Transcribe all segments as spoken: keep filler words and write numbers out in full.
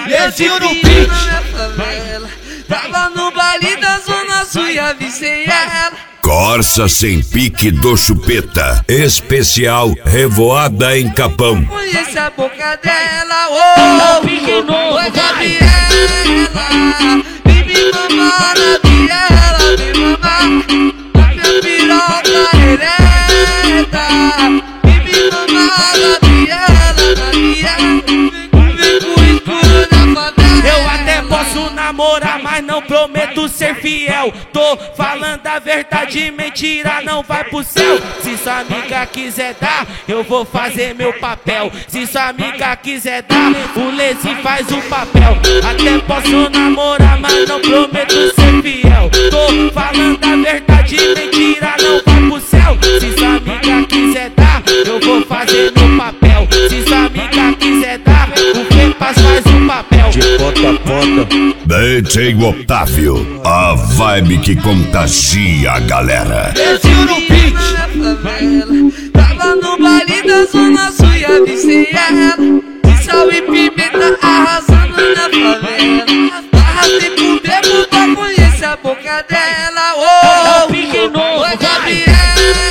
Lezinho no beat. Tava no baile da Zona Sul e avisei ela. Corsa sem pique do Chupeta, especial Revoada em Capão. Conhece a boca dela, ô, pique novo, oi Gabriela. Vem me mamar na biela, vem mamar minha piroca ereta. Vem me mamar na biela, na biela. Vem com escuro na favela. Eu até posso namorar, mas não prometo ser fiel. Tô falando a verdade, mentira não vai pro céu. Se sua amiga quiser dar, eu vou fazer meu papel. Se sua amiga quiser dar, o Lezi faz o papel. Até posso namorar, mas não prometo ser fiel. Tô falando a verdade, mentira não vai pro céu. Se sua amiga quiser dar, eu vou fazer meu papel. Se sua amiga quiser dar, o Fepas faz o papel. De ponta a ponta. D J Otávio, a vibe que contagia a galera. Lezinho no beat. Tava no baile da Zona Sul e avisei ela. De sal e pimenta arrasando na favela. Arrastei pro bebo pra conhecer a boca dela. Ô, oi Gabriela.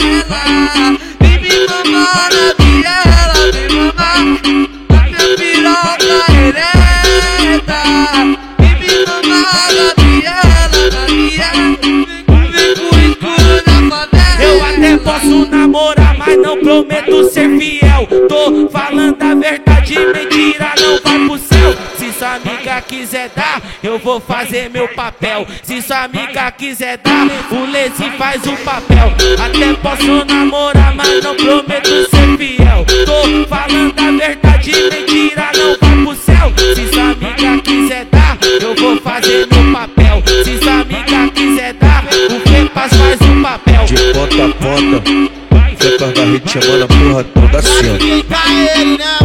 Vem me mamar na biela, vem mamar minha piroca ereta. Vem me mamar na biela, na biela. Vem com escuro na favela. Eu até posso namorar, mas não prometo ser fiel. Tô falando a verdade, mentira não vai pro céu. Se sua amiga quiser dar, eu vou fazer meu papel. Se sua amiga quiser dar, o Lezi faz o papel. Até posso namorar, mas não prometo ser fiel. Tô falando a verdade, mentira não vai pro céu. Se sua amiga quiser dar, eu vou fazer meu papel. Se sua amiga quiser dar, o Fepas faz o papel. De ponta a ponta. Fepas da ritmando a porra toda assim, ó. Pra ele, né?